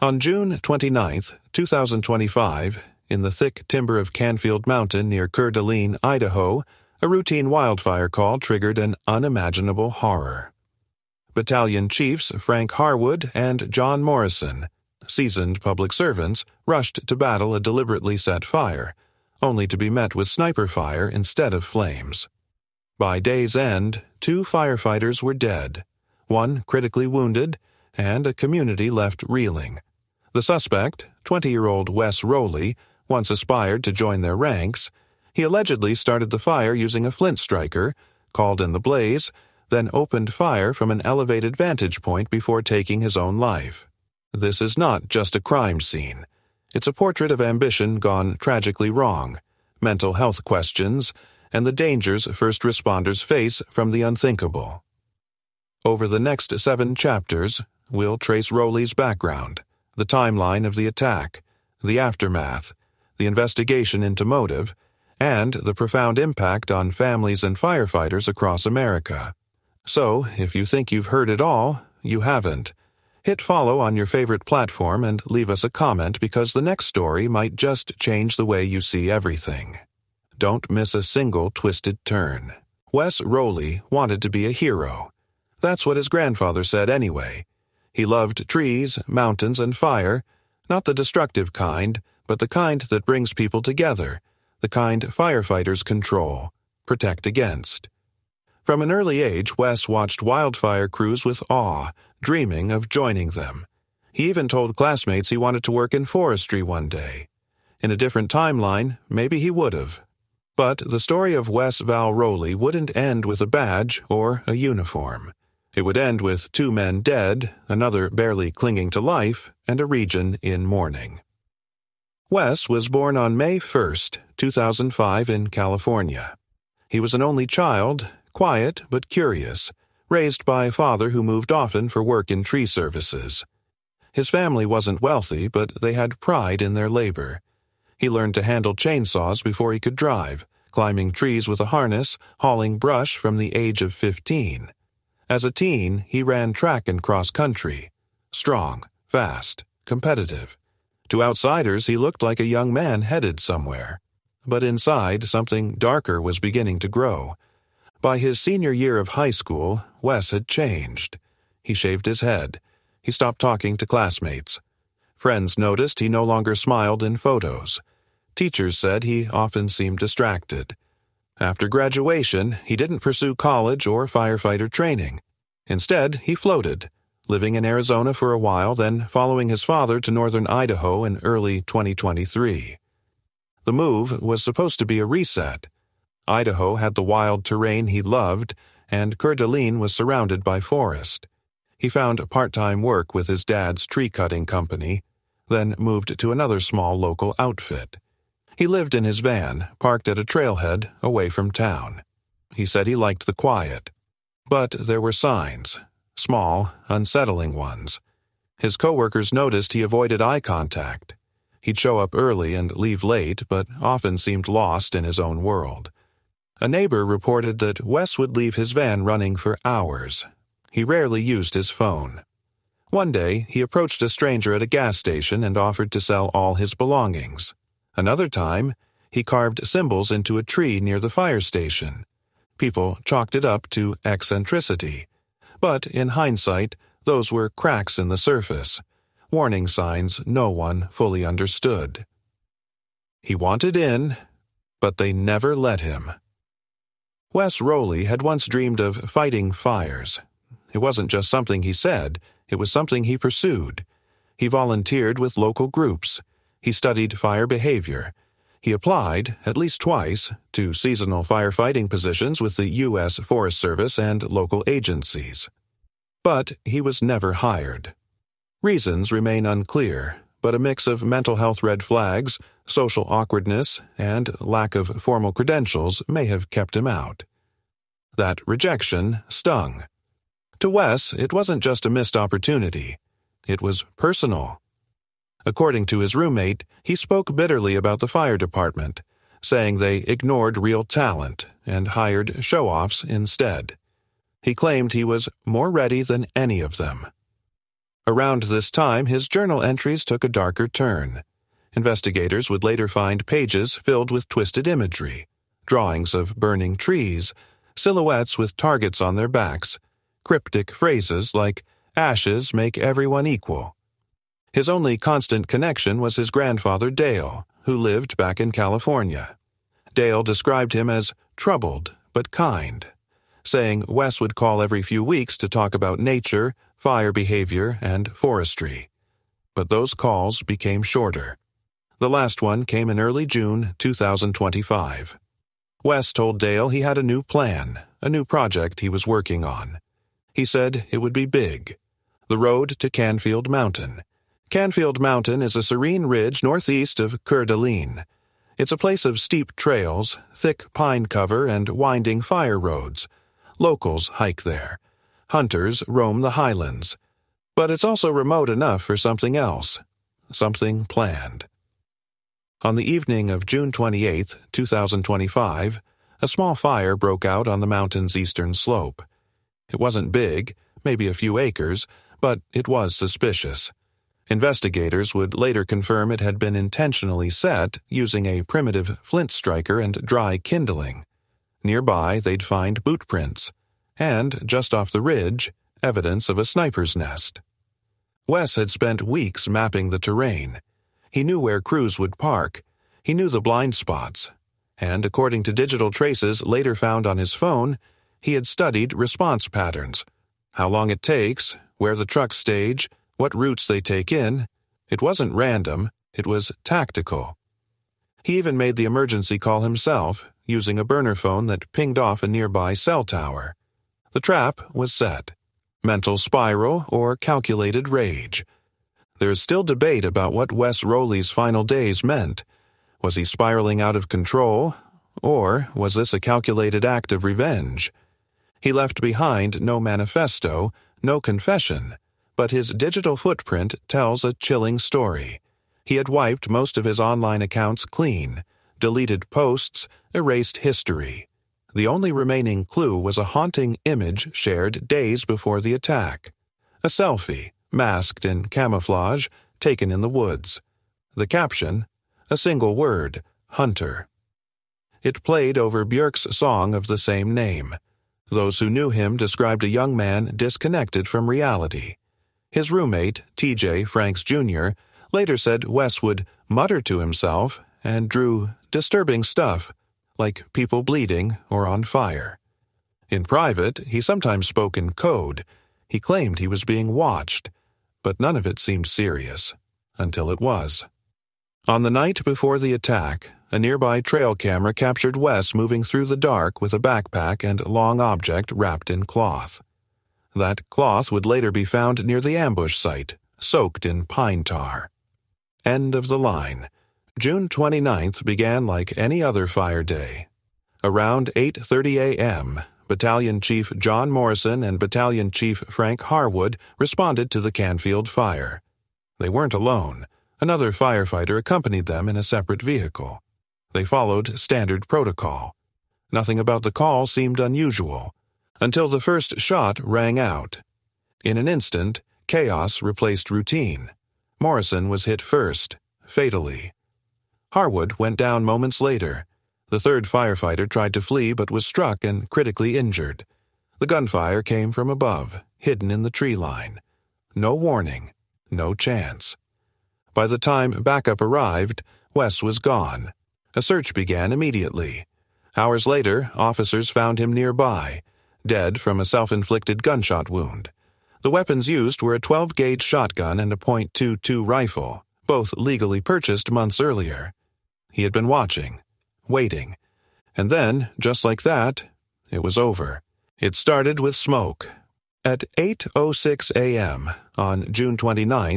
On June 29, 2025, in the thick timber of Canfield Mountain near Coeur d'Alene, Idaho, a routine wildfire call triggered an unimaginable horror. Battalion Chiefs Frank Harwood and John Morrison, seasoned public servants, rushed to battle a deliberately set fire, only to be met with sniper fire instead of flames. By day's end, 2 firefighters were dead, 1 critically wounded, and a community left reeling. The suspect, 20-year-old Wes Rowley, once aspired to join their ranks. He allegedly started the fire using a flint striker, called in the blaze, then opened fire from an elevated vantage point before taking his own life. This is not just a crime scene. It's a portrait of ambition gone tragically wrong, mental health questions, and the dangers first responders face from the unthinkable. Over the next 7 chapters, we'll trace Rowley's background, the timeline of the attack, the aftermath, the investigation into motive, and the profound impact on families and firefighters across America. So, if you think you've heard it all, you haven't. Hit follow on your favorite platform and leave us a comment because the next story might just change the way you see everything. Don't miss a single twisted turn. Wes Rowley wanted to be a hero. That's what his grandfather said anyway. He loved trees, mountains, and fire, not the destructive kind, but the kind that brings people together, the kind firefighters control, protect against. From an early age, Wes watched wildfire crews with awe, dreaming of joining them. He even told classmates he wanted to work in forestry one day. In a different timeline, maybe he would have. But the story of Wes Val Rowley wouldn't end with a badge or a uniform. It would end with 2 men dead, another barely clinging to life, and a region in mourning. Wes was born on May 1, 2005 in California. He was an only child, quiet but curious, raised by a father who moved often for work in tree services. His family wasn't wealthy, but they had pride in their labor. He learned to handle chainsaws before he could drive, climbing trees with a harness, hauling brush from the age of 15. As a teen, he ran track and cross-country. Strong, fast, competitive. To outsiders, he looked like a young man headed somewhere. But inside, something darker was beginning to grow. By his senior year of high school, Wes had changed. He shaved his head. He stopped talking to classmates. Friends noticed he no longer smiled in photos. Teachers said he often seemed distracted. After graduation, he didn't pursue college or firefighter training. Instead, he floated, living in Arizona for a while, then following his father to northern Idaho in early 2023. The move was supposed to be a reset. Idaho had the wild terrain he loved, and Coeur d'Alene was surrounded by forest. He found part-time work with his dad's tree-cutting company, then moved to another small local outfit. He lived in his van, parked at a trailhead away from town. He said he liked the quiet. But there were signs, small, unsettling ones. His coworkers noticed he avoided eye contact. He'd show up early and leave late, but often seemed lost in his own world. A neighbor reported that Wes would leave his van running for hours. He rarely used his phone. One day, he approached a stranger at a gas station and offered to sell all his belongings. Another time, he carved symbols into a tree near the fire station. People chalked it up to eccentricity. But in hindsight, those were cracks in the surface, warning signs no one fully understood. He wanted in, but they never let him. Wes Rowley had once dreamed of fighting fires. It wasn't just something he said, it was something he pursued. He volunteered with local groups. He studied fire behavior. He applied, at least twice, to seasonal firefighting positions with the U.S. Forest Service and local agencies. But he was never hired. Reasons remain unclear, but a mix of mental health red flags, social awkwardness, and lack of formal credentials may have kept him out. That rejection stung. To Wes, it wasn't just a missed opportunity. It was personal. According to his roommate, he spoke bitterly about the fire department, saying they ignored real talent and hired show-offs instead. He claimed he was more ready than any of them. Around this time, his journal entries took a darker turn. Investigators would later find pages filled with twisted imagery, drawings of burning trees, silhouettes with targets on their backs, cryptic phrases like, "Ashes make everyone equal." His only constant connection was his grandfather Dale, who lived back in California. Dale described him as troubled but kind, saying Wes would call every few weeks to talk about nature, fire behavior, and forestry. But those calls became shorter. The last one came in early June 2025. Wes told Dale he had a new plan, a new project he was working on. He said it would be big. The road to Canfield Mountain. Canfield Mountain is a serene ridge northeast of Coeur d'Alene. It's a place of steep trails, thick pine cover, and winding fire roads. Locals hike there. Hunters roam the highlands. But it's also remote enough for something else, something planned. On the evening of June 28, 2025, a small fire broke out on the mountain's eastern slope. It wasn't big, maybe a few acres, but it was suspicious. Investigators would later confirm it had been intentionally set using a primitive flint striker and dry kindling. Nearby, they'd find boot prints, and, just off the ridge, evidence of a sniper's nest. Wes had spent weeks mapping the terrain. He knew where crews would park. He knew the blind spots. And according to digital traces later found on his phone, he had studied response patterns. How long it takes, where the trucks stage, what routes they take in. It wasn't random, it was tactical. He even made the emergency call himself, using a burner phone that pinged off a nearby cell tower. The trap was set. Mental spiral or calculated rage. There is still debate about what Wes Rowley's final days meant. Was he spiraling out of control, or was this a calculated act of revenge? He left behind no manifesto, no confession, but his digital footprint tells a chilling story. He had wiped most of his online accounts clean, deleted posts, erased history. The only remaining clue was a haunting image shared days before the attack. A selfie, masked in camouflage, taken in the woods. The caption, a single word, Hunter. It played over Björk's song of the same name. Those who knew him described a young man disconnected from reality. His roommate, T.J. Franks Jr., later said Wes would mutter to himself and drew disturbing stuff, like people bleeding or on fire. In private, he sometimes spoke in code. He claimed he was being watched, but none of it seemed serious, until it was. On the night before the attack, a nearby trail camera captured Wes moving through the dark with a backpack and long object wrapped in cloth. That cloth would later be found near the ambush site, soaked in pine tar. End of the line. June 29th began like any other fire day. Around 8:30 a.m., Battalion Chief John Morrison and Battalion Chief Frank Harwood responded to the Canfield fire. They weren't alone. Another firefighter accompanied them in a separate vehicle. They followed standard protocol. Nothing about the call seemed unusual, until the first shot rang out. In an instant, chaos replaced routine. Morrison was hit first, fatally. Harwood went down moments later. The third firefighter tried to flee but was struck and critically injured. The gunfire came from above, hidden in the tree line. No warning, no chance. By the time backup arrived, Wes was gone. A search began immediately. Hours later, officers found him nearby, dead from a self-inflicted gunshot wound. The weapons used were a 12-gauge shotgun and a .22 rifle, both legally purchased months earlier. He had been watching, waiting, and then, just like that, it was over. It started with smoke. At 8:06 a.m. on June 29,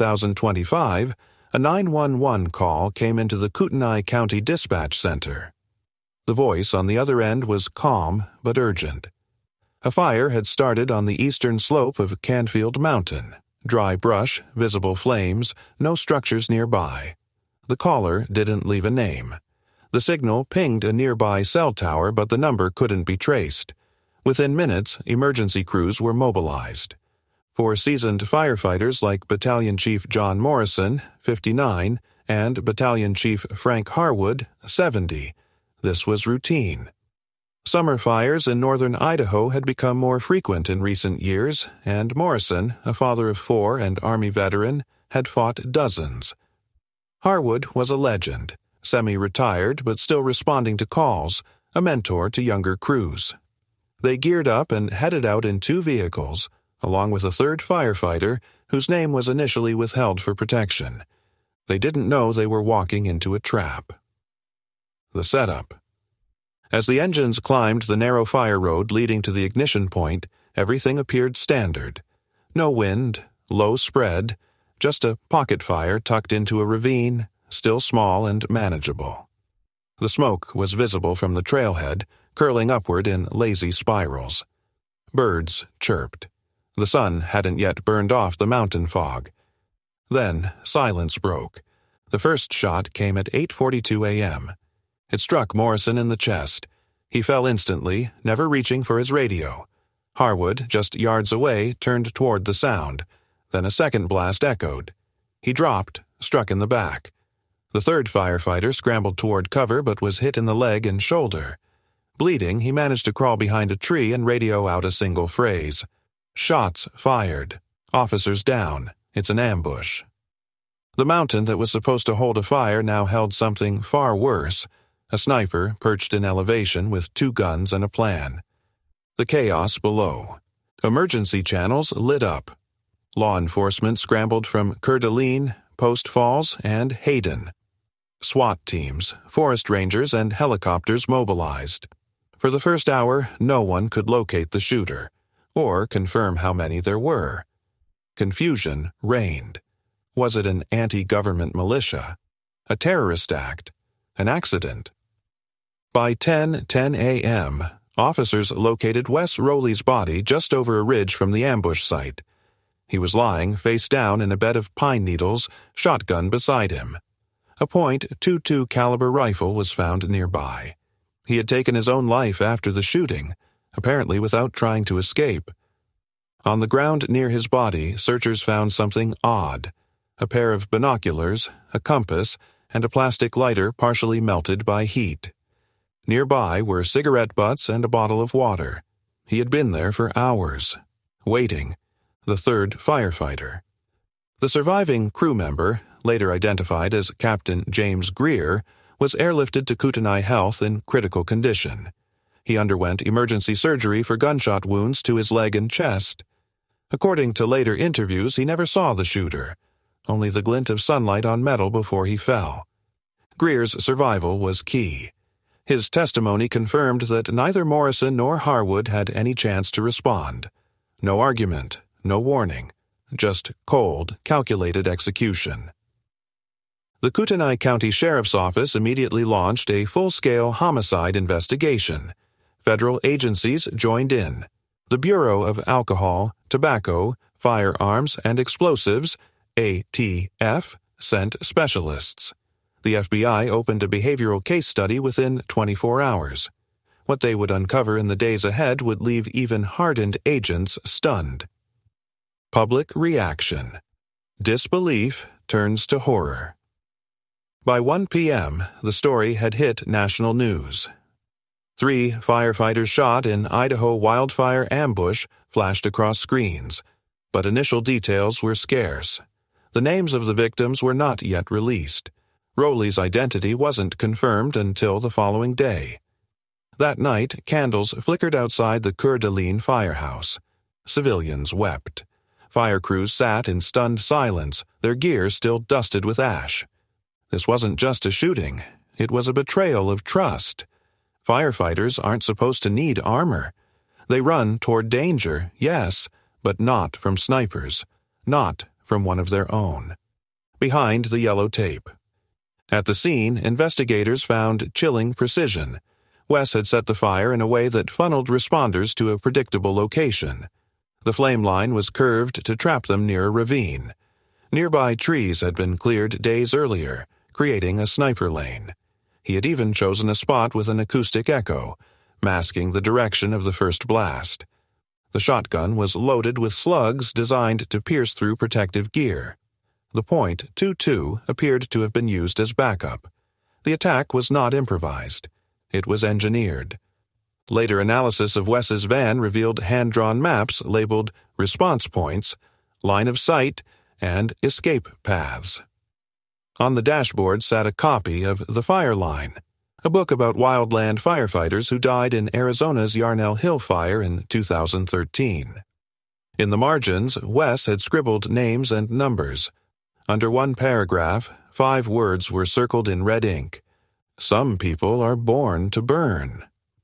2025, a 911 call came into the Kootenai County Dispatch Center. The voice on the other end was calm but urgent. A fire had started on the eastern slope of Canfield Mountain. Dry brush, visible flames, no structures nearby. The caller didn't leave a name. The signal pinged a nearby cell tower, but the number couldn't be traced. Within minutes, emergency crews were mobilized. For seasoned firefighters like Battalion Chief John Morrison, 59, and Battalion Chief Frank Harwood, 70, this was routine. Summer fires in northern Idaho had become more frequent in recent years, and Morrison, a father of 4 and Army veteran, had fought dozens. Harwood was a legend, semi-retired but still responding to calls, a mentor to younger crews. They geared up and headed out in 2 vehicles, along with a third firefighter whose name was initially withheld for protection. They didn't know they were walking into a trap. The setup. As the engines climbed the narrow fire road leading to the ignition point, everything appeared standard. No wind, low spread, just a pocket fire tucked into a ravine, still small and manageable. The smoke was visible from the trailhead, curling upward in lazy spirals. Birds chirped. The sun hadn't yet burned off the mountain fog. Then silence broke. The first shot came at 8:42 a.m. It struck Morrison in the chest. He fell instantly, never reaching for his radio. Harwood, just yards away, turned toward the sound. Then a second blast echoed. He dropped, struck in the back. The third firefighter scrambled toward cover but was hit in the leg and shoulder. Bleeding, he managed to crawl behind a tree and radio out a single phrase. Shots fired. Officers down. It's an ambush. The mountain that was supposed to hold a fire now held something far worse. A sniper perched in elevation with 2 guns and a plan. The chaos below. Emergency channels lit up. Law enforcement scrambled from Coeur d'Alene, Post Falls, and Hayden. SWAT teams, forest rangers, and helicopters mobilized. For the first hour, no one could locate the shooter, or confirm how many there were. Confusion reigned. Was it an anti-government militia? A terrorist act? An accident? By 10:10 a.m., officers located Wes Rowley's body just over a ridge from the ambush site. He was lying face down in a bed of pine needles, shotgun beside him. A .22 caliber rifle was found nearby. He had taken his own life after the shooting, apparently without trying to escape. On the ground near his body, searchers found something odd: a pair of binoculars, a compass, and a plastic lighter partially melted by heat. Nearby were cigarette butts and a bottle of water. He had been there for hours, waiting. The third firefighter. The surviving crew member, later identified as Captain James Greer, was airlifted to Kootenai Health in critical condition. He underwent emergency surgery for gunshot wounds to his leg and chest. According to later interviews, he never saw the shooter, only the glint of sunlight on metal before he fell. Greer's survival was key. His testimony confirmed that neither Morrison nor Harwood had any chance to respond. No argument, no warning, just cold, calculated execution. The Kootenai County Sheriff's Office immediately launched a full-scale homicide investigation. Federal agencies joined in. The Bureau of Alcohol, Tobacco, Firearms, and Explosives, ATF, sent specialists. The FBI opened a behavioral case study within 24 hours. What they would uncover in the days ahead would leave even hardened agents stunned. Public reaction. Disbelief turns to horror. By 1 p.m., the story had hit national news. 3 firefighters shot in Idaho wildfire ambush flashed across screens, but initial details were scarce. The names of the victims were not yet released. Rowley's identity wasn't confirmed until the following day. That night, candles flickered outside the Coeur d'Alene firehouse. Civilians wept. Fire crews sat in stunned silence, their gear still dusted with ash. This wasn't just a shooting. It was a betrayal of trust. Firefighters aren't supposed to need armor. They run toward danger, yes, but not from snipers, not from one of their own. Behind the yellow tape. At the scene, investigators found chilling precision. Wes had set the fire in a way that funneled responders to a predictable location. The flame line was curved to trap them near a ravine. Nearby trees had been cleared days earlier, creating a sniper lane. He had even chosen a spot with an acoustic echo, masking the direction of the first blast. The shotgun was loaded with slugs designed to pierce through protective gear. The .22 appeared to have been used as backup. The attack was not improvised. It was engineered. Later analysis of Wes's van revealed hand-drawn maps labeled response points, line of sight, and escape paths. On the dashboard sat a copy of The Fire Line, a book about wildland firefighters who died in Arizona's Yarnell Hill fire in 2013. In the margins, Wes had scribbled names and numbers. Under one paragraph, 5 words were circled in red ink. Some people are born to burn.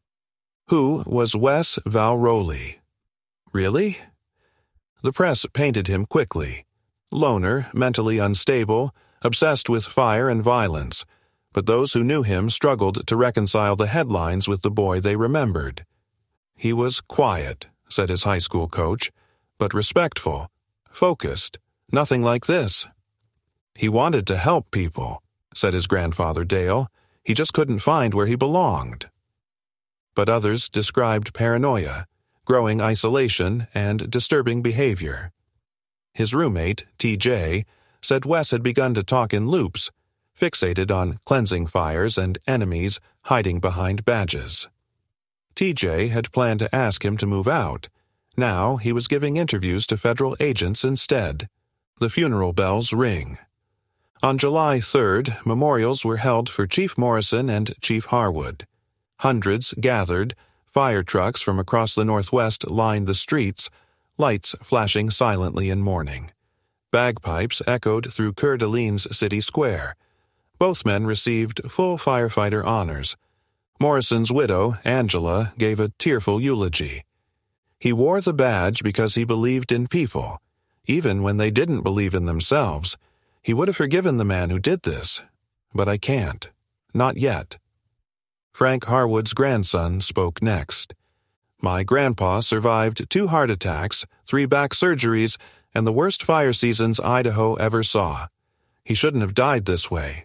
Who was Wes Valroli? Really? The press painted him quickly. Loner, mentally unstable, obsessed with fire and violence, but those who knew him struggled to reconcile the headlines with the boy they remembered. He was quiet, said his high school coach, but respectful, focused, nothing like this. He wanted to help people, said his grandfather Dale. He just couldn't find where he belonged. But others described paranoia, growing isolation, and disturbing behavior. His roommate, T.J., said Wes had begun to talk in loops, fixated on cleansing fires and enemies hiding behind badges. T.J. had planned to ask him to move out. Now he was giving interviews to federal agents instead. The funeral bells ring. On July 3rd, memorials were held for Chief Morrison and Chief Harwood. Hundreds gathered, fire trucks from across the Northwest lined the streets, lights flashing silently in mourning. Bagpipes echoed through Coeur d'Alene's city square. Both men received full firefighter honors. Morrison's widow, Angela, gave a tearful eulogy. He wore the badge because he believed in people. Even when they didn't believe in themselves, he would have forgiven the man who did this. But I can't. Not yet. Frank Harwood's grandson spoke next. My grandpa survived 2 heart attacks, 3 back surgeries, and the worst fire seasons Idaho ever saw. He shouldn't have died this way.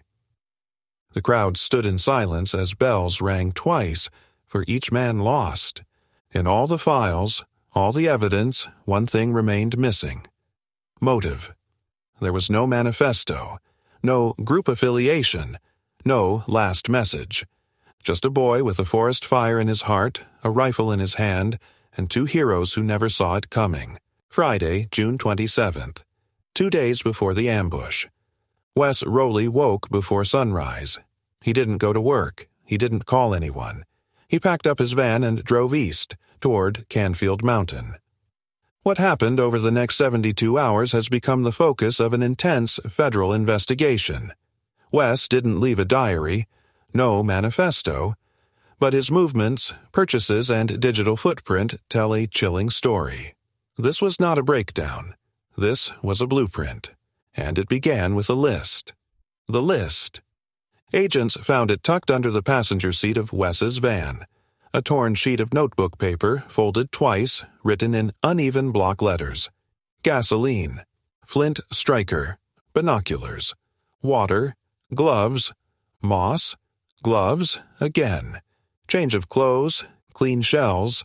The crowd stood in silence as bells rang twice for each man lost. In all the files, all the evidence, one thing remained missing. Motive. There was no manifesto, no group affiliation, no last message. Just a boy with a forest fire in his heart, a rifle in his hand, and 2 heroes who never saw it coming. Friday, June 27th, 2 days before the ambush. Wes Rowley woke before sunrise. He didn't go to work. He didn't call anyone. He packed up his van and drove east, toward Canfield Mountain. What happened over the next 72 hours has become the focus of an intense federal investigation. Wes didn't leave a diary, no manifesto, but his movements, purchases, and digital footprint tell a chilling story. This was not a breakdown. This was a blueprint, and it began with a list. The list. Agents found it tucked under the passenger seat of Wes's van. A torn sheet of notebook paper, folded twice, written in uneven block letters. Gasoline. Flint striker. Binoculars. Water. Gloves. Moss. Gloves. Again. Change of clothes. Clean shells.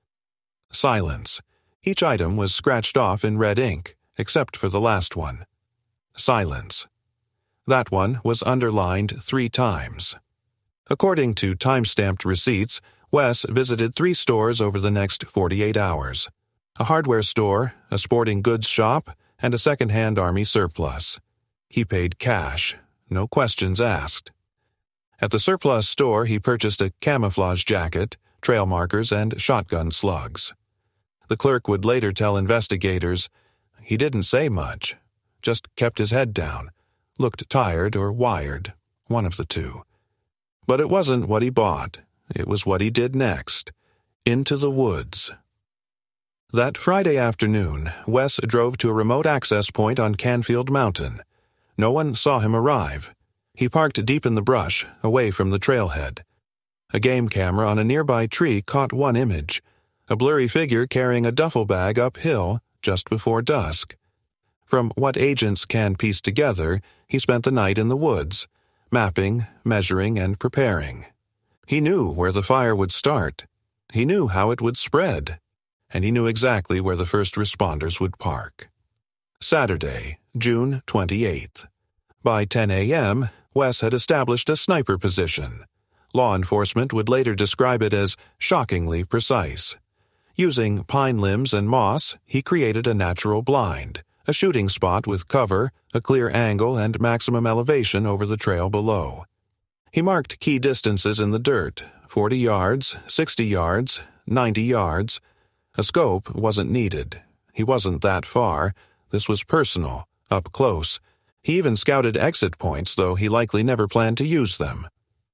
Silence. Each item was scratched off in red ink, except for the last one. Silence. That one was underlined 3 times. According to time-stamped receipts, Wes visited 3 stores over the next 48 hours. A hardware store, a sporting goods shop, and a second-hand army surplus. He paid cash, no questions asked. At the surplus store, he purchased a camouflage jacket, trail markers, and shotgun slugs. The clerk would later tell investigators, he didn't say much, just kept his head down, looked tired or wired, one of the two. But it wasn't what he bought, it was what he did next, into the woods. That Friday afternoon, Wes drove to a remote access point on Canfield Mountain. No one saw him arrive. He parked deep in the brush, away from the trailhead. A game camera on a nearby tree caught one image, a blurry figure carrying a duffel bag uphill just before dusk. From what agents can piece together, he spent the night in the woods, mapping, measuring, and preparing. He knew where the fire would start. He knew how it would spread. and he knew exactly where the first responders would park. Saturday, June 28th. By 10 a.m., Wes had established a sniper position. Law enforcement would later describe it as shockingly precise. Using pine limbs and moss, he created a natural blind, a shooting spot with cover, a clear angle, and maximum elevation over the trail below. He marked key distances in the dirt, 40 yards, 60 yards, 90 yards. A scope wasn't needed. He wasn't that far. This was personal, up close. He even scouted exit points, though he likely never planned to use them.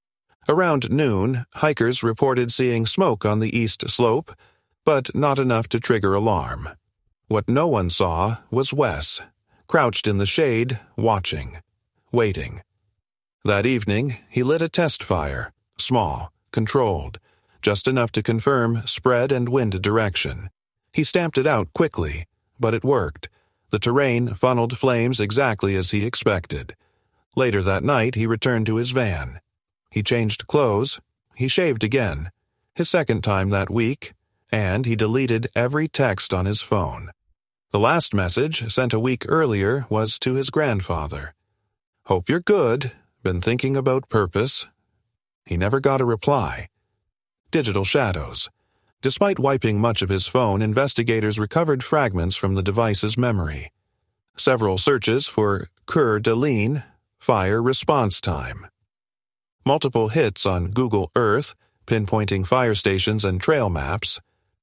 Around noon, hikers reported seeing smoke on the east slope, but not enough to trigger alarm. What no one saw was Wes, crouched in the shade, watching, waiting. That evening, he lit a test fire, small, controlled, just enough to confirm spread and wind direction. He stamped it out quickly, but it worked. The terrain funneled flames exactly as he expected. Later that night, he returned to his van. He changed clothes, he shaved again, his second time that week, and he deleted every text on his phone. The last message, sent a week earlier, was to his grandfather. "Hope you're good. Been thinking about purpose." He never got a reply. Digital shadows. Despite wiping much of his phone, investigators recovered fragments from the device's memory. Several searches for Coeur d'Alene, fire response time. Multiple hits on Google Earth, pinpointing fire stations and trail maps.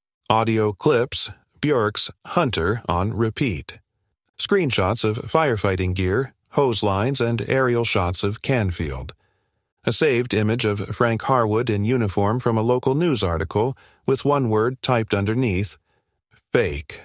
Audio clips, Bjork's Hunter on repeat. Screenshots of firefighting gear, hose lines, and aerial shots of Canfield. A saved image of Frank Harwood in uniform from a local news article with one word typed underneath, fake.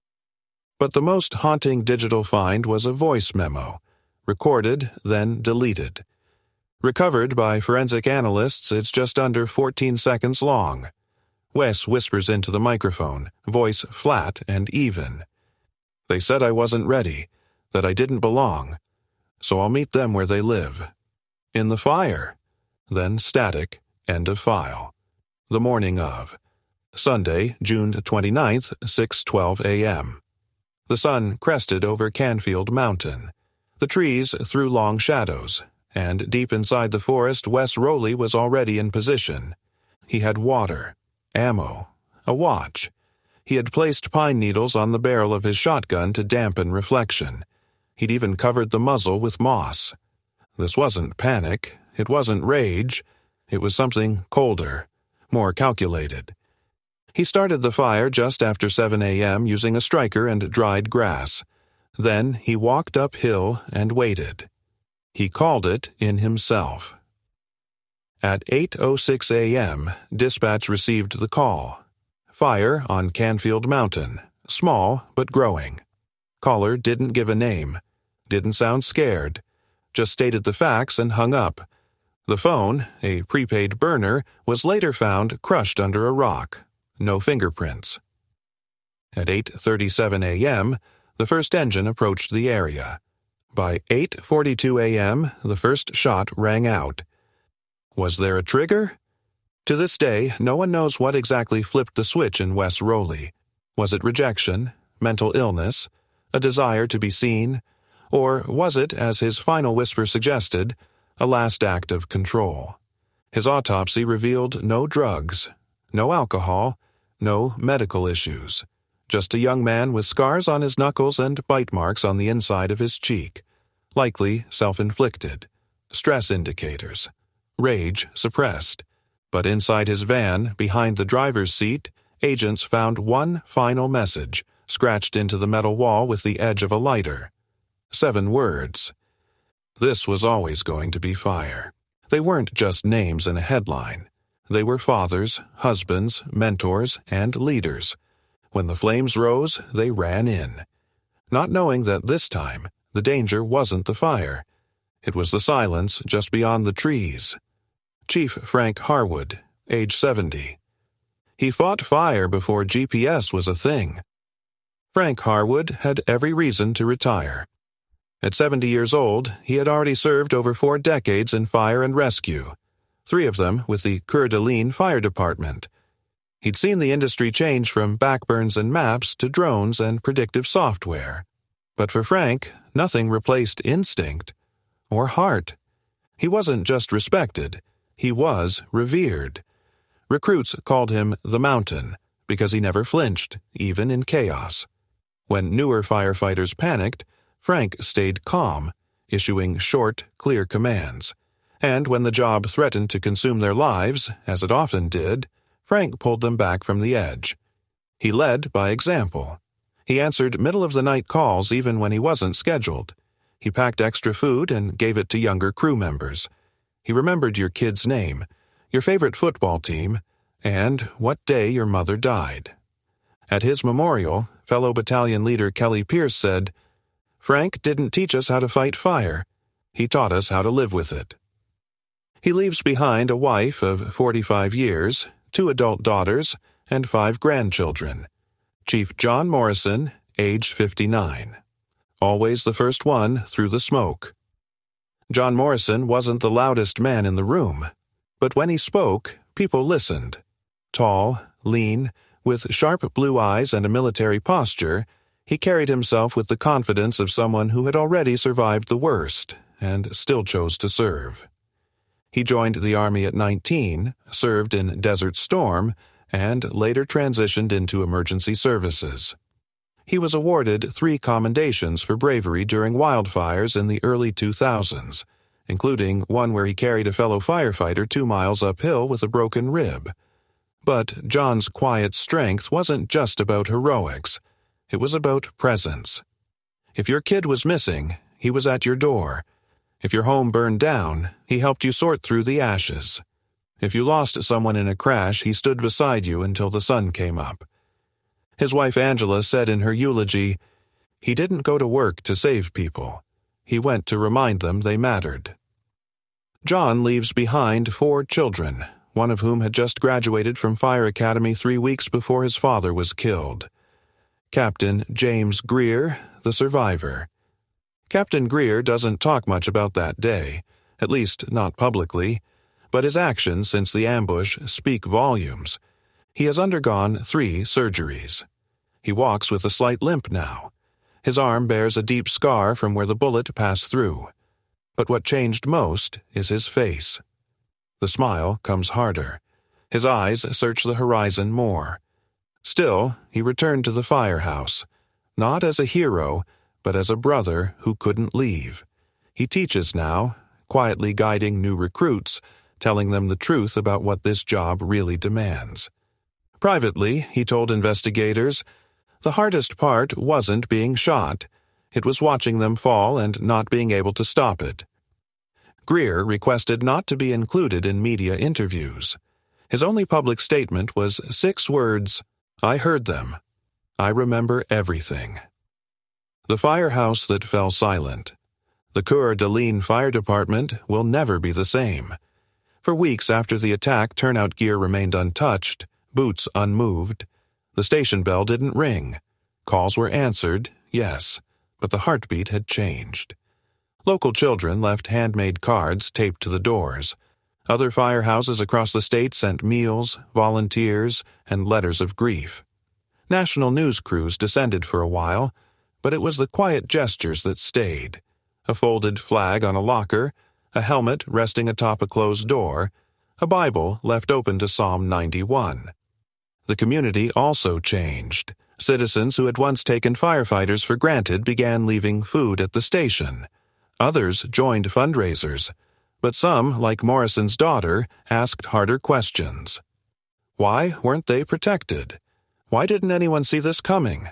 But the most haunting digital find was a voice memo, recorded, then deleted. Recovered by forensic analysts, it's just under 14 seconds long. Wes whispers into the microphone, voice flat and even. "They said I wasn't ready, that I didn't belong, so I'll meet them where they live. In the fire." Then static, end of file. The morning of. Sunday, June 29th, 6:12 a.m. The sun crested over Canfield Mountain. The trees threw long shadows, and deep inside the forest, Wes Rowley was already in position. He had water, ammo, a watch. He had placed pine needles on the barrel of his shotgun to dampen reflection. He'd even covered the muzzle with moss. This wasn't panic. It wasn't rage. It was something colder, more calculated. He started the fire just after 7 a.m. using a striker and dried grass. Then he walked uphill and waited. He called it in himself. At 8:06 a.m., dispatch received the call. Fire on Canfield Mountain, small but growing. Caller didn't give a name, didn't sound scared, just stated the facts and hung up. The phone, a prepaid burner, was later found crushed under a rock. No fingerprints. At 8:37 a.m., the first engine approached the area. By 8:42 a.m., the first shot rang out. Was there a trigger? To this day, no one knows what exactly flipped the switch in Wes Rowley. Was it rejection, mental illness, a desire to be seen, or was it, as his final whisper suggested, a last act of control? His autopsy revealed no drugs, no alcohol, no medical issues. Just a young man with scars on his knuckles and bite marks on the inside of his cheek. Likely self-inflicted. Stress indicators. Rage suppressed. But inside his van, behind the driver's seat, agents found one final message, scratched into the metal wall with the edge of a lighter. 7 words. This was always going to be fire. They weren't just names in a headline. They were fathers, husbands, mentors, and leaders. When the flames rose, they ran in. Not knowing that this time, the danger wasn't the fire. It was the silence just beyond the trees. Chief Frank Harwood, age 70. He fought fire before GPS was a thing. Frank Harwood had every reason to retire. At 70 years old, he had already served over 4 decades in fire and rescue, 3 of them with the Coeur d'Alene Fire Department. He'd seen the industry change from backburns and maps to drones and predictive software. But for Frank, nothing replaced instinct or heart. He wasn't just respected, he was revered. Recruits called him the Mountain because he never flinched, even in chaos. When newer firefighters panicked, Frank stayed calm, issuing short, clear commands. And when the job threatened to consume their lives, as it often did, Frank pulled them back from the edge. He led by example. He answered middle-of-the-night calls even when he wasn't scheduled. He packed extra food and gave it to younger crew members. He remembered your kid's name, your favorite football team, and what day your mother died. At his memorial, fellow battalion leader Kelly Pierce said, "Frank didn't teach us how to fight fire. He taught us how to live with it." He leaves behind a wife of 45 years, 2 adult daughters, and 5 grandchildren. Chief John Morrison, age 59. Always the first one through the smoke. John Morrison wasn't the loudest man in the room, but when he spoke, people listened. Tall, lean, with sharp blue eyes and a military posture, he carried himself with the confidence of someone who had already survived the worst and still chose to serve. He joined the Army at 19, served in Desert Storm, and later transitioned into emergency services. He was awarded 3 commendations for bravery during wildfires in the early 2000s, including one where he carried a fellow firefighter 2 miles uphill with a broken rib. But John's quiet strength wasn't just about heroics. It was about presence. If your kid was missing, he was at your door. If your home burned down, he helped you sort through the ashes. If you lost someone in a crash, he stood beside you until the sun came up. His wife Angela said in her eulogy, "He didn't go to work to save people. He went to remind them they mattered." John leaves behind 4 children, one of whom had just graduated from Fire Academy 3 weeks before his father was killed. Captain James Greer, the survivor. Captain Greer doesn't talk much about that day, at least not publicly, but his actions since the ambush speak volumes. He has undergone 3 surgeries. He walks with a slight limp now. His arm bears a deep scar from where the bullet passed through. But what changed most is his face. The smile comes harder. His eyes search the horizon more. Still, he returned to the firehouse, not as a hero, but as a brother who couldn't leave. He teaches now, quietly guiding new recruits, telling them the truth about what this job really demands. Privately, he told investigators, the hardest part wasn't being shot. It was watching them fall and not being able to stop it. Greer requested not to be included in media interviews. His only public statement was 6 words, "I heard them. I remember everything." The firehouse that fell silent. The Coeur d'Alene Fire Department will never be the same. For weeks after the attack, turnout gear remained untouched, boots unmoved. The station bell didn't ring. Calls were answered, yes, but the heartbeat had changed. Local children left handmade cards taped to the doors. Other firehouses across the state sent meals, volunteers, and letters of grief. National news crews descended for a while, but it was the quiet gestures that stayed. A folded flag on a locker, a helmet resting atop a closed door, a Bible left open to Psalm 91. The community also changed. Citizens who had once taken firefighters for granted began leaving food at the station. Others joined fundraisers, but some, like Morrison's daughter, asked harder questions. Why weren't they protected? Why didn't anyone see this coming?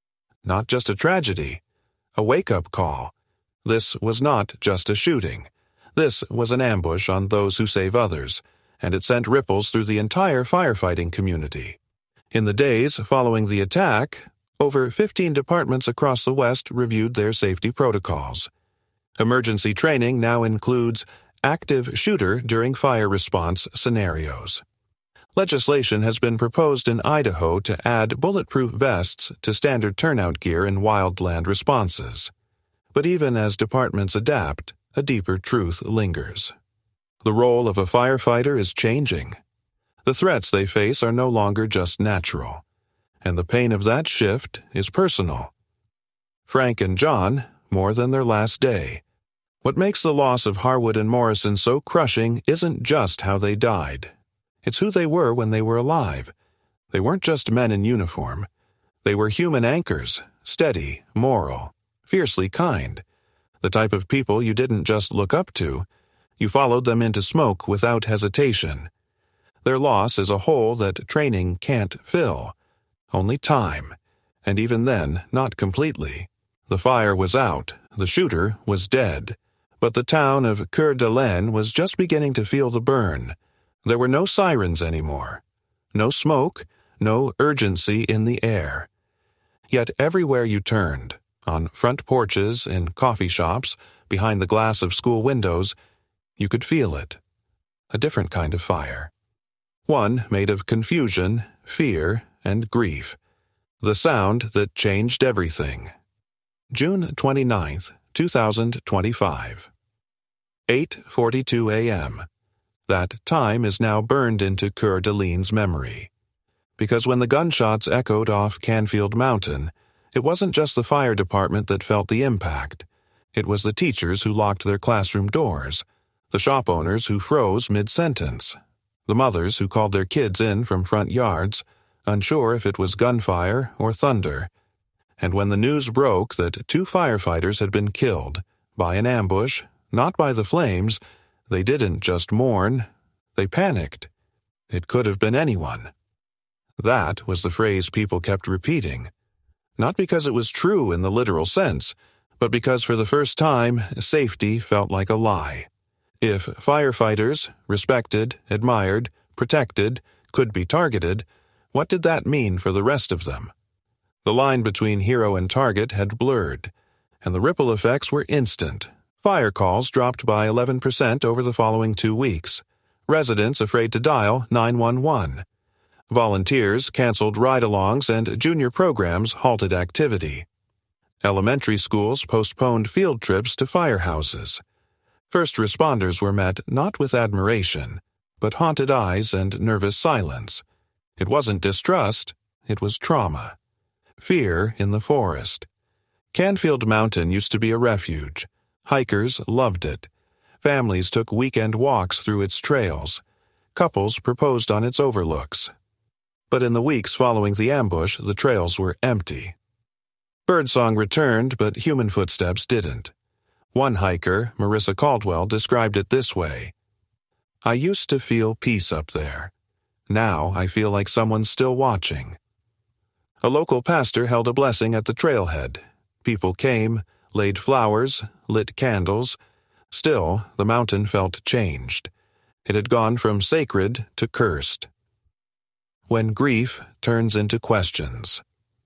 Not just a tragedy, a wake-up call. This was not just a shooting. This was an ambush on those who save others, and it sent ripples through the entire firefighting community. In the days following the attack, over 15 departments across the West reviewed their safety protocols. Emergency training now includes active shooter during fire response scenarios. Legislation has been proposed in Idaho to add bulletproof vests to standard turnout gear in wildland responses. But even as departments adapt, a deeper truth lingers. The role of a firefighter is changing. The threats they face are no longer just natural, and the pain of that shift is personal. Frank and John, more than their last day. What makes the loss of Harwood and Morrison so crushing isn't just how they died. It's who they were when they were alive. They weren't just men in uniform. They were human anchors, steady, moral, fiercely kind. The type of people you didn't just look up to, you followed them into smoke without hesitation. Their loss is a hole that training can't fill. Only time, and even then, not completely. The fire was out, the shooter was dead, but the town of Coeur d'Alene was just beginning to feel the burn. There were no sirens anymore. No smoke, no urgency in the air. Yet everywhere you turned, on front porches, in coffee shops, behind the glass of school windows, you could feel it. A different kind of fire. One made of confusion, fear, and grief. The sound that changed everything. June 29th, 2025. 8:42 a.m. That time is now burned into Coeur d'Alene's memory. Because when the gunshots echoed off Canfield Mountain, it wasn't just the fire department that felt the impact. It was the teachers who locked their classroom doors, the shop owners who froze mid-sentence, the mothers who called their kids in from front yards, unsure if it was gunfire or thunder. And when the news broke that 2 firefighters had been killed, by an ambush, not by the flames, they didn't just mourn, they panicked. It could have been anyone. That was the phrase people kept repeating. Not because it was true in the literal sense, but because for the first time, safety felt like a lie. If firefighters, respected, admired, protected, could be targeted, what did that mean for the rest of them? The line between hero and target had blurred, and the ripple effects were instant. Fire calls dropped by 11% over the following 2 weeks. Residents afraid to dial 911. Volunteers canceled ride-alongs and junior programs halted activity. Elementary schools postponed field trips to firehouses. First responders were met not with admiration, but haunted eyes and nervous silence. It wasn't distrust, it was trauma. Fear in the forest. Canfield Mountain used to be a refuge. Hikers loved it. Families took weekend walks through its trails. Couples proposed on its overlooks. But in the weeks following the ambush, the trails were empty. Birdsong returned, but human footsteps didn't. One hiker, Marissa Caldwell, described it this way: "I used to feel peace up there. Now I feel like someone's still watching." A local pastor held a blessing at the trailhead. People came, laid flowers, lit candles. Still, the mountain felt changed. It had gone from sacred to cursed. When grief turns into questions.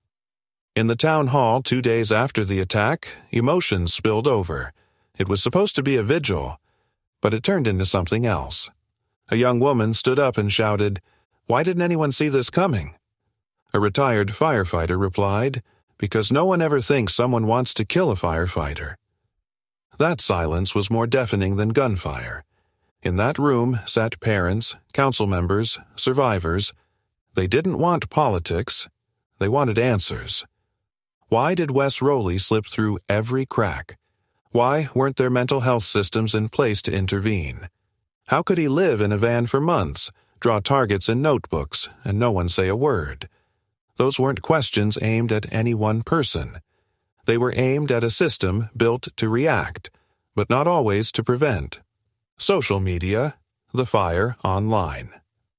In the town hall 2 days after the attack, emotions spilled over. It was supposed to be a vigil, but it turned into something else. A young woman stood up and shouted, "Why didn't anyone see this coming?" A retired firefighter replied, "Because no one ever thinks someone wants to kill a firefighter." That silence was more deafening than gunfire. In that room sat parents, council members, survivors. They didn't want politics. They wanted answers. Why did Wes Rowley slip through every crack? Why weren't there mental health systems in place to intervene? How could he live in a van for months, draw targets in notebooks, and no one say a word? Those weren't questions aimed at any one person. They were aimed at a system built to react, but not always to prevent. Social media, the fire online.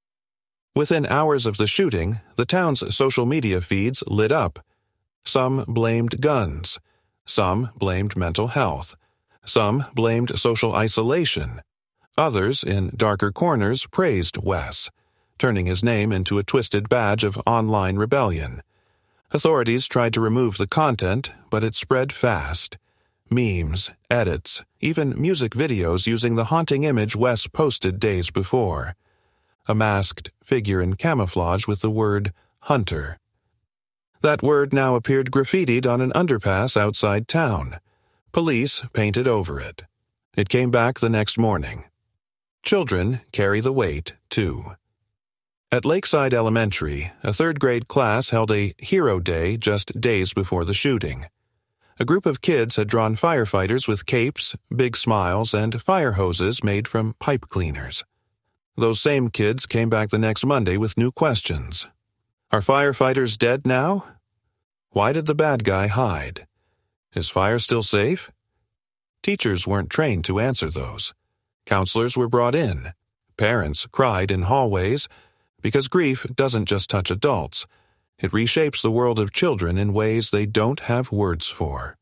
Within hours of the shooting, the town's social media feeds lit up. Some blamed guns. Some blamed mental health. Some blamed social isolation. Others, in darker corners, praised Wes, turning his name into a twisted badge of online rebellion. Authorities tried to remove the content, but it spread fast. Memes, edits, even music videos using the haunting image Wes posted days before. A masked figure in camouflage with the word Hunter. That word now appeared graffitied on an underpass outside town. Police painted over it. It came back the next morning. Children carry the weight, too. At Lakeside Elementary, a third-grade class held a Hero Day just days before the shooting. A group of kids had drawn firefighters with capes, big smiles, and fire hoses made from pipe cleaners. Those same kids came back the next Monday with new questions. Are firefighters dead now? Why did the bad guy hide? Is fire still safe? Teachers weren't trained to answer those. Counselors were brought in. Parents cried in hallways, because grief doesn't just touch adults. It reshapes the world of children in ways they don't have words for.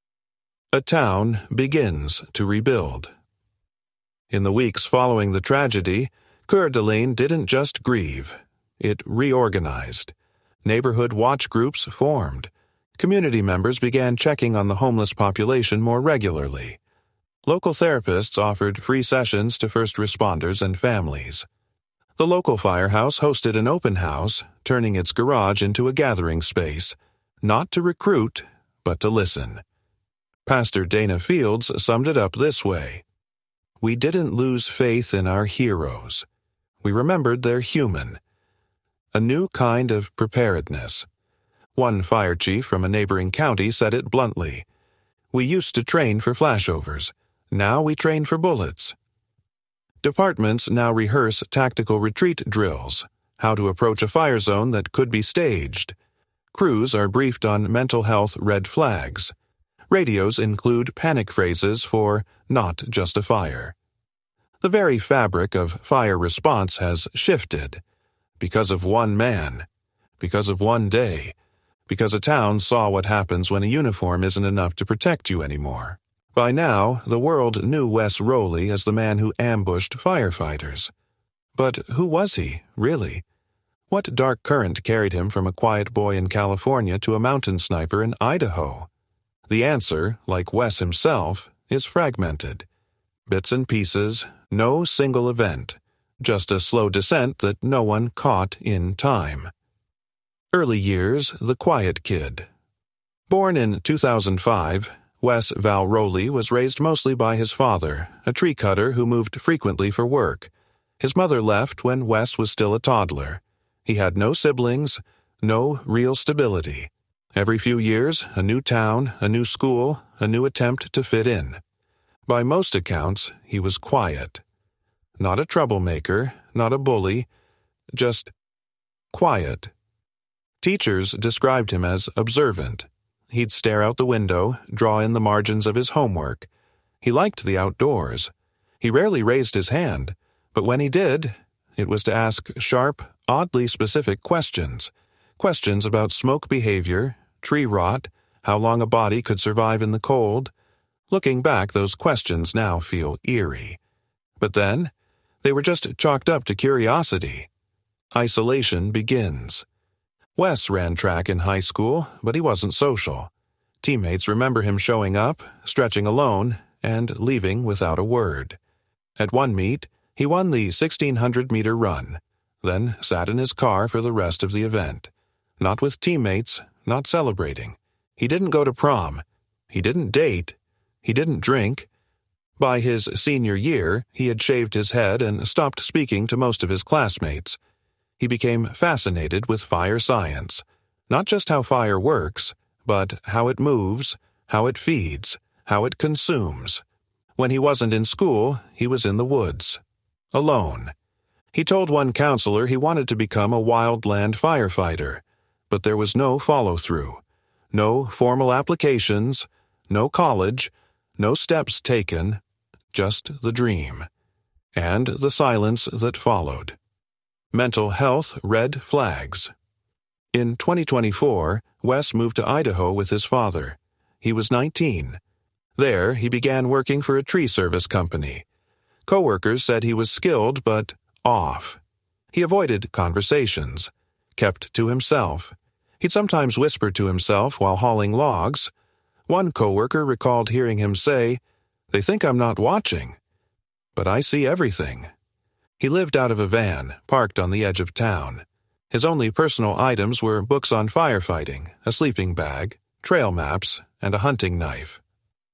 A town begins to rebuild. In the weeks following the tragedy, Coeur d'Alene didn't just grieve. It reorganized. Neighborhood watch groups formed. Community members began checking on the homeless population more regularly. Local therapists offered free sessions to first responders and families. The local firehouse hosted an open house, turning its garage into a gathering space, not to recruit, but to listen. Pastor Dana Fields summed it up this way: "We didn't lose faith in our heroes. We remembered they're human. A new kind of preparedness." One fire chief from a neighboring county said it bluntly: "We used to train for flashovers. Now we train for bullets." Departments now rehearse tactical retreat drills, how to approach a fire zone that could be staged. Crews are briefed on mental health red flags. Radios include panic phrases for not just a fire. The very fabric of fire response has shifted. Because of one man. Because of one day. Because a town saw what happens when a uniform isn't enough to protect you anymore. By now, the world knew Wes Rowley as the man who ambushed firefighters. But who was he, really? What dark current carried him from a quiet boy in California to a mountain sniper in Idaho? The answer, like Wes himself, is fragmented. Bits and pieces, no single event, just a slow descent that no one caught in time. Early years, the quiet kid. Born in 2005, Wes Val Rowley was raised mostly by his father, a tree cutter who moved frequently for work. His mother left when Wes was still a toddler. He had no siblings, no real stability. Every few years, a new town, a new school, a new attempt to fit in. By most accounts, he was quiet. Not a troublemaker, not a bully, just quiet. Teachers described him as observant. He'd stare out the window, draw in the margins of his homework. He liked the outdoors. He rarely raised his hand, but when he did, it was to ask sharp, oddly specific questions. Questions about smoke behavior, tree rot, how long a body could survive in the cold. Looking back, those questions now feel eerie. But then, they were just chalked up to curiosity. Isolation begins. Wes ran track in high school, but he wasn't social. Teammates remember him showing up, stretching alone, and leaving without a word. At one meet, he won the 1,600-meter run, then sat in his car for the rest of the event. Not with teammates, not celebrating. He didn't go to prom. He didn't date. He didn't drink. By his senior year, he had shaved his head and stopped speaking to most of his classmates. He became fascinated with fire science, not just how fire works, but how it moves, how it feeds, how it consumes. When he wasn't in school, he was in the woods, alone. He told one counselor he wanted to become a wildland firefighter, but there was no follow-through, no formal applications, no college, no steps taken, just the dream, and the silence that followed. Mental health red flags. In 2024, Wes moved to Idaho with his father. He was 19. There, he began working for a tree service company. Coworkers said he was skilled but off. He avoided conversations, kept to himself. He'd sometimes whisper to himself while hauling logs. One coworker recalled hearing him say, "They think I'm not watching, but I see everything." He lived out of a van, parked on the edge of town. His only personal items were books on firefighting, a sleeping bag, trail maps, and a hunting knife.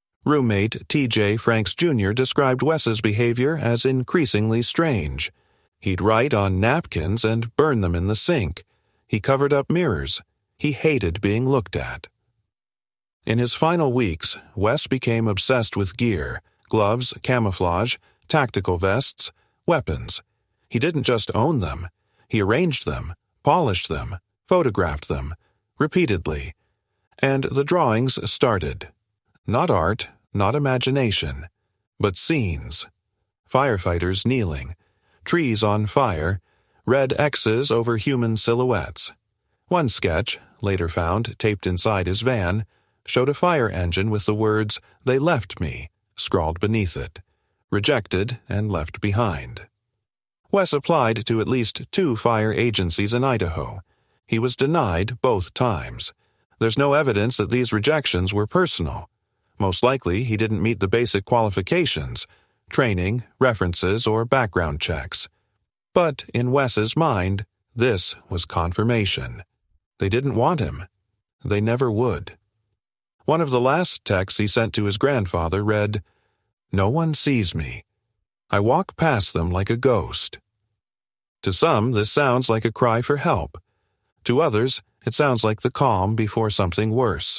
Roommate T.J. Franks Jr. described Wes's behavior as increasingly strange. He'd write on napkins and burn them in the sink. He covered up mirrors. He hated being looked at. In his final weeks, Wes became obsessed with gear, gloves, camouflage, tactical vests, weapons. He didn't just own them. He arranged them, polished them, photographed them, repeatedly. And the drawings started. Not art, not imagination, but scenes. Firefighters kneeling, trees on fire, red X's over human silhouettes. One sketch, later found taped inside his van, showed a fire engine with the words, "They left me," scrawled beneath it. Rejected and left behind. Wes applied to at least 2 fire agencies in Idaho. He was denied both times. There's no evidence that these rejections were personal. Most likely, he didn't meet the basic qualifications, training, references, or background checks. But in Wes's mind, this was confirmation. They didn't want him. They never would. One of the last texts he sent to his grandfather read, "No one sees me. I walk past them like a ghost." To some, this sounds like a cry for help. To others, it sounds like the calm before something worse.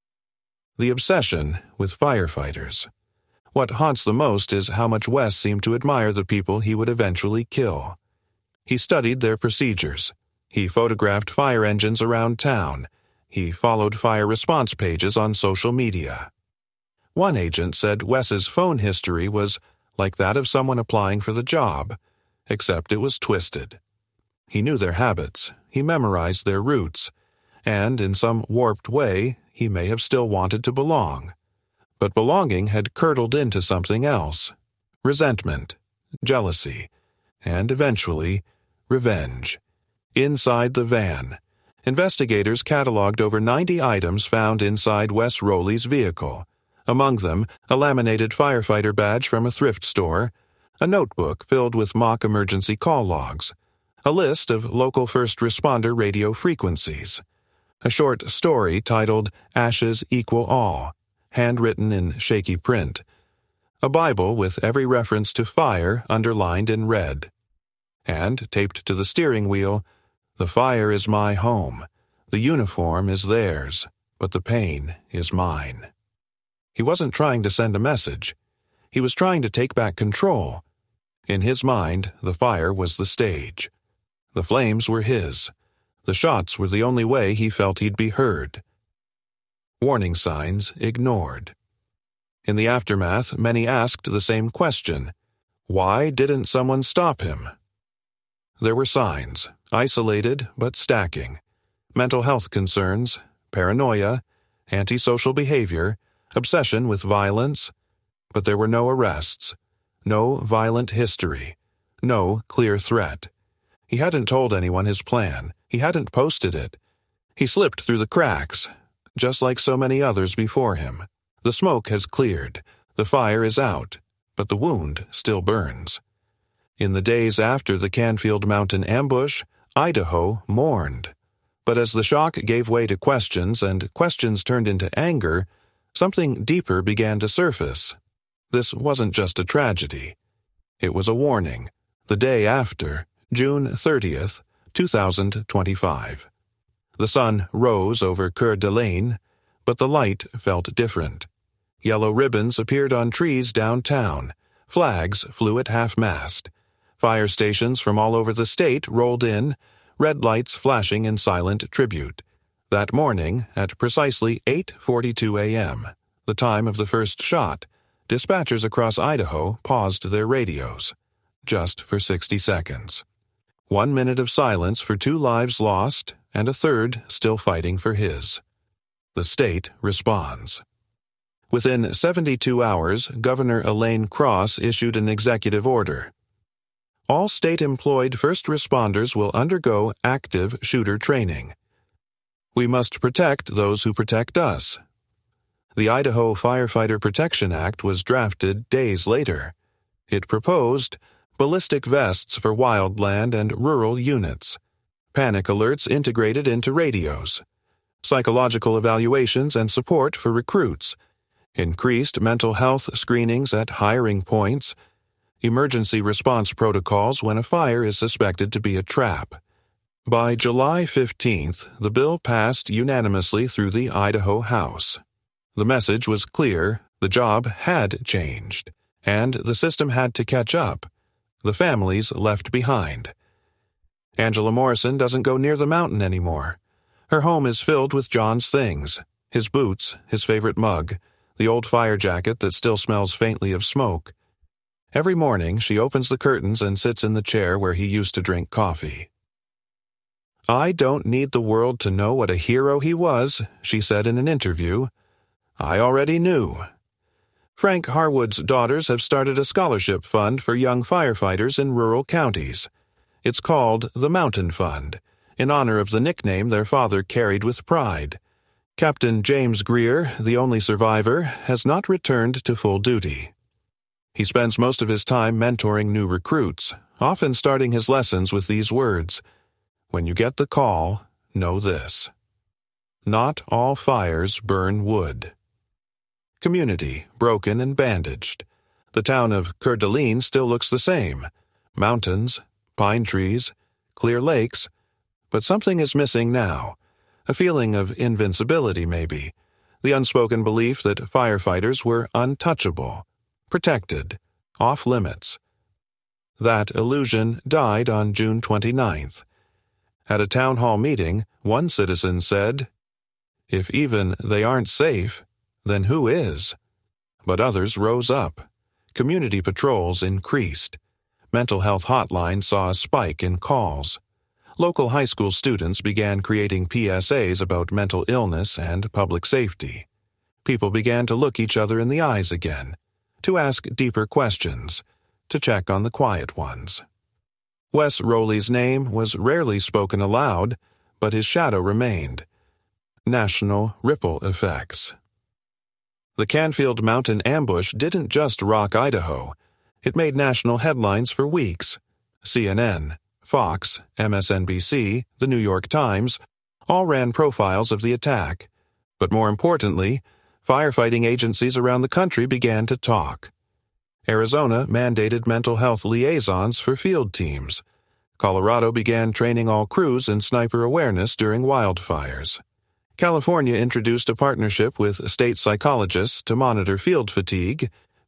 The obsession with firefighters. What haunts the most is how much Wes seemed to admire the people he would eventually kill. He studied their procedures. He photographed fire engines around town. He followed fire response pages on social media. One agent said Wes's phone history was like that of someone applying for the job, except it was twisted. He knew their habits, he memorized their routes, and in some warped way, he may have still wanted to belong. But belonging had curdled into something else: resentment, jealousy, and eventually, revenge. Inside the van, investigators cataloged over 90 items found inside Wes Rowley's vehicle. Among them, a laminated firefighter badge from a thrift store, a notebook filled with mock emergency call logs, a list of local first responder radio frequencies, a short story titled "Ashes Equal All," handwritten in shaky print, a Bible with every reference to fire underlined in red, and, taped to the steering wheel, "The fire is my home. The uniform is theirs, but the pain is mine." He wasn't trying to send a message. He was trying to take back control. In his mind, the fire was the stage. The flames were his. The shots were the only way he felt he'd be heard. Warning signs ignored. In the aftermath, many asked the same question: why didn't someone stop him? There were signs, isolated but stacking: mental health concerns, paranoia, antisocial behavior, obsession with violence. But there were no arrests, no violent history, no clear threat. He hadn't told anyone his plan. He hadn't posted it. He slipped through the cracks, just like so many others before him. The smoke has cleared, the fire is out, but the wound still burns. In the days after the Canfield Mountain ambush, Idaho mourned. But as the shock gave way to questions and questions turned into anger, something deeper began to surface. This wasn't just a tragedy. It was a warning. The day after, June 30th, 2025. The sun rose over Coeur d'Alene, but the light felt different. Yellow ribbons appeared on trees downtown. Flags flew at half-mast. Fire stations from all over the state rolled in, red lights flashing in silent tribute. That morning, at precisely 8:42 a.m., the time of the first shot, dispatchers across Idaho paused their radios, just for 60 seconds. 1 minute of silence for 2 lives lost, and a third still fighting for his. The state responds. Within 72 hours, Governor Elaine Cross issued an executive order. All state-employed first responders will undergo active shooter training. We must protect those who protect us. The Idaho Firefighter Protection Act was drafted days later. It proposed ballistic vests for wildland and rural units, panic alerts integrated into radios, psychological evaluations and support for recruits, increased mental health screenings at hiring points, emergency response protocols when a fire is suspected to be a trap. By July 15th, the bill passed unanimously through the Idaho House. The message was clear: the job had changed, and the system had to catch up. The families left behind. Angela Morrison doesn't go near the mountain anymore. Her home is filled with John's things: his boots, his favorite mug, the old fire jacket that still smells faintly of smoke. Every morning she opens the curtains and sits in the chair where he used to drink coffee. "I don't need the world to know what a hero he was," she said in an interview. "I already knew." Frank Harwood's daughters have started a scholarship fund for young firefighters in rural counties. It's called the Mountain Fund, in honor of the nickname their father carried with pride. Captain James Greer, the only survivor, has not returned to full duty. He spends most of his time mentoring new recruits, often starting his lessons with these words: "When you get the call, know this. Not all fires burn wood." Community, broken and bandaged. The town of Coeur d'Alene still looks the same. Mountains, pine trees, clear lakes. But something is missing now. A feeling of invincibility, maybe. The unspoken belief that firefighters were untouchable, protected, off limits. That illusion died on June 29th. At a town hall meeting, one citizen said, "If even they aren't safe, then who is?" But others rose up. Community patrols increased. Mental health hotlines saw a spike in calls. Local high school students began creating PSAs about mental illness and public safety. People began to look each other in the eyes again, to ask deeper questions, to check on the quiet ones. Wes Rowley's name was rarely spoken aloud, but his shadow remained. National ripple effects. The Canfield Mountain ambush didn't just rock Idaho. It made national headlines for weeks. CNN, Fox, MSNBC, The New York Times all ran profiles of the attack. But more importantly, firefighting agencies around the country began to talk. Arizona mandated mental health liaisons for field teams. Colorado began training all crews in sniper awareness during wildfires. California introduced a partnership with state psychologists to monitor field fatigue,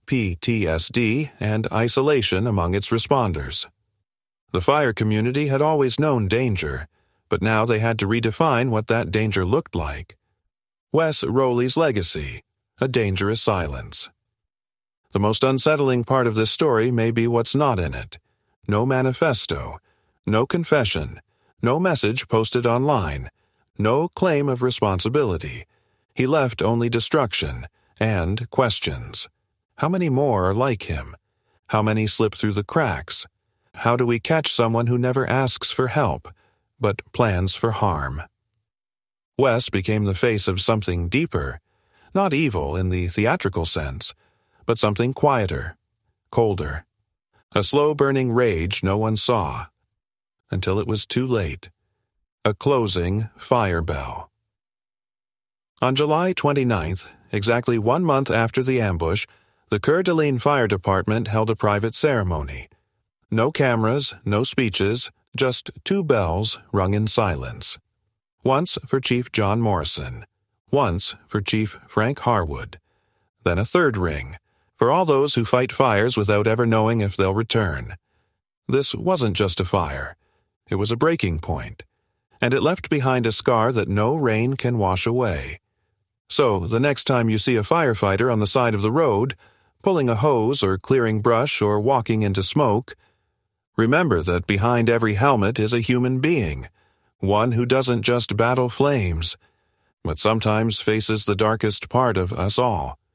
PTSD, and isolation among its responders. The fire community had always known danger, but now they had to redefine what that danger looked like. Wes Rowley's legacy: a dangerous silence. The most unsettling part of this story may be what's not in it. No manifesto, no confession, no message posted online, no claim of responsibility. He left only destruction and questions. How many more are like him? How many slip through the cracks? How do we catch someone who never asks for help, but plans for harm? Wes became the face of something deeper, not evil in the theatrical sense, but something quieter, colder. A slow-burning rage no one saw, until it was too late. A closing fire bell. On July 29th, exactly 1 month after the ambush, the Coeur d'Alene Fire Department held a private ceremony. No cameras, no speeches, just 2 bells rung in silence. Once for Chief John Morrison, once for Chief Frank Harwood. Then a 3rd ring, for all those who fight fires without ever knowing if they'll return. This wasn't just a fire. It was a breaking point, and it left behind a scar that no rain can wash away. So, the next time you see a firefighter on the side of the road, pulling a hose or clearing brush or walking into smoke, remember that behind every helmet is a human being, one who doesn't just battle flames, but sometimes faces the darkest part of us all,